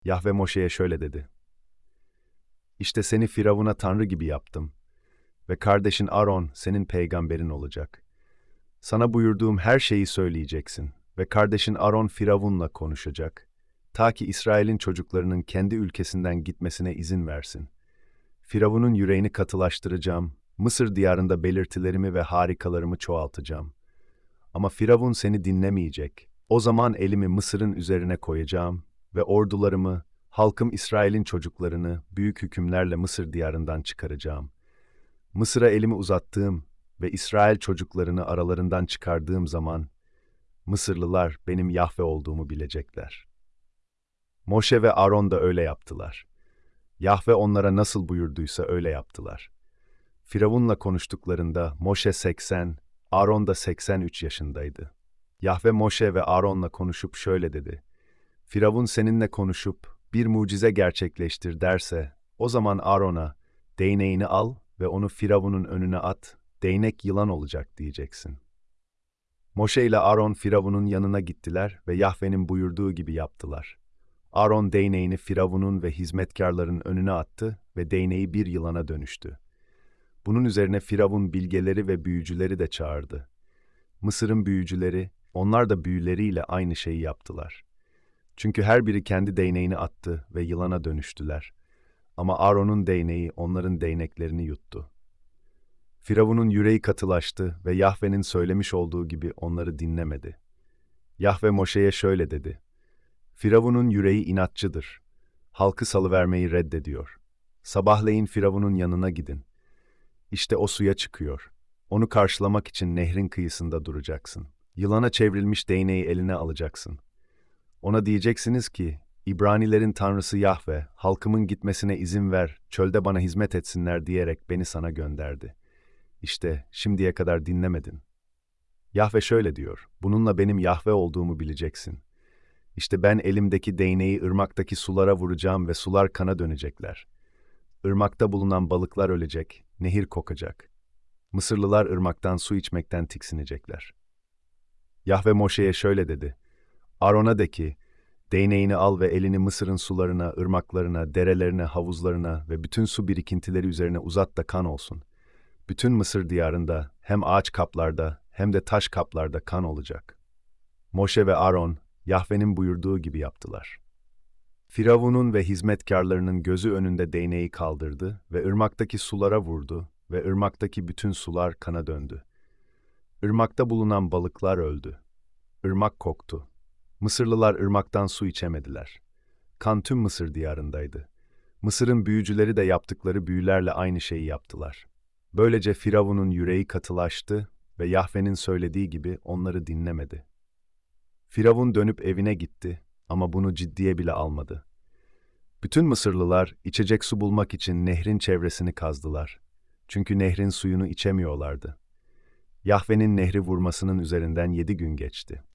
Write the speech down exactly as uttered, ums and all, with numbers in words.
Yahve Moşe'ye şöyle dedi: İşte seni Firavun'a tanrı gibi yaptım ve kardeşin Aron senin peygamberin olacak. Sana buyurduğum her şeyi söyleyeceksin ve kardeşin Aron Firavun'la konuşacak, ta ki İsrail'in çocuklarının kendi ülkesinden gitmesine izin versin. Firavun'un yüreğini katılaştıracağım, Mısır diyarında belirtilerimi ve harikalarımı çoğaltacağım. Ama Firavun seni dinlemeyecek. O zaman elimi Mısır'ın üzerine koyacağım ve ordularımı, halkım İsrail'in çocuklarını büyük hükümlerle Mısır diyarından çıkaracağım. Mısır'a elimi uzattığım ve İsrail çocuklarını aralarından çıkardığım zaman, Mısırlılar benim Yahve olduğumu bilecekler. Moşe ve Aron da öyle yaptılar. Yahve onlara nasıl buyurduysa öyle yaptılar. Firavun'la konuştuklarında Moşe seksen, Aron da seksen üç yaşındaydı. Yahve Moşe ve Aron'la konuşup şöyle dedi: Firavun seninle konuşup bir mucize gerçekleştir derse, o zaman Aron'a değneğini al ve onu Firavun'un önüne at, değnek yılan olacak diyeceksin. Moşe ile Aron Firavun'un yanına gittiler ve Yahve'nin buyurduğu gibi yaptılar. Aron değneğini Firavun'un ve hizmetkarların önüne attı ve değneği bir yılana dönüştü. Bunun üzerine Firavun bilgeleri ve büyücüleri de çağırdı. Mısır'ın büyücüleri, onlar da büyüleriyle aynı şeyi yaptılar. Çünkü her biri kendi değneğini attı ve yılana dönüştüler. Ama Aaron'un değneği onların değneklerini yuttu. Firavun'un yüreği katılaştı ve Yahve'nin söylemiş olduğu gibi onları dinlemedi. Yahve Moşe'ye şöyle dedi: Firavun'un yüreği inatçıdır. Halkı salıvermeyi reddediyor. Sabahleyin Firavun'un yanına gidin. İşte o suya çıkıyor. Onu karşılamak için nehrin kıyısında duracaksın. Yılana çevrilmiş değneği eline alacaksın. Ona diyeceksiniz ki, İbranilerin tanrısı Yahve, halkımın gitmesine izin ver, çölde bana hizmet etsinler diyerek beni sana gönderdi. İşte şimdiye kadar dinlemedin. Yahve şöyle diyor: bununla benim Yahve olduğumu bileceksin. İşte ben elimdeki değneği ırmaktaki sulara vuracağım ve sular kana dönecekler. Irmakta bulunan balıklar ölecek, nehir kokacak. Mısırlılar ırmaktan su içmekten tiksinecekler. Yahve Moşe'ye şöyle dedi: Aron'a de ki, değneğini al ve elini Mısır'ın sularına, ırmaklarına, derelerine, havuzlarına ve bütün su birikintileri üzerine uzat da kan olsun. Bütün Mısır diyarında hem ağaç kaplarda hem de taş kaplarda kan olacak. Moşe ve Aron, Yahve'nin buyurduğu gibi yaptılar. Firavun'un ve hizmetkarlarının gözü önünde değneği kaldırdı ve ırmaktaki sulara vurdu ve ırmaktaki bütün sular kana döndü. Irmakta bulunan balıklar öldü. Irmak koktu. Mısırlılar ırmaktan su içemediler. Kan tüm Mısır diyarındaydı. Mısır'ın büyücüleri de yaptıkları büyülerle aynı şeyi yaptılar. Böylece Firavun'un yüreği katılaştı ve Yahve'nin söylediği gibi onları dinlemedi. Firavun dönüp evine gitti ama bunu ciddiye bile almadı. Bütün Mısırlılar içecek su bulmak için nehrin çevresini kazdılar. Çünkü nehrin suyunu içemiyorlardı. Yahve'nin nehri vurmasının üzerinden yedi gün geçti.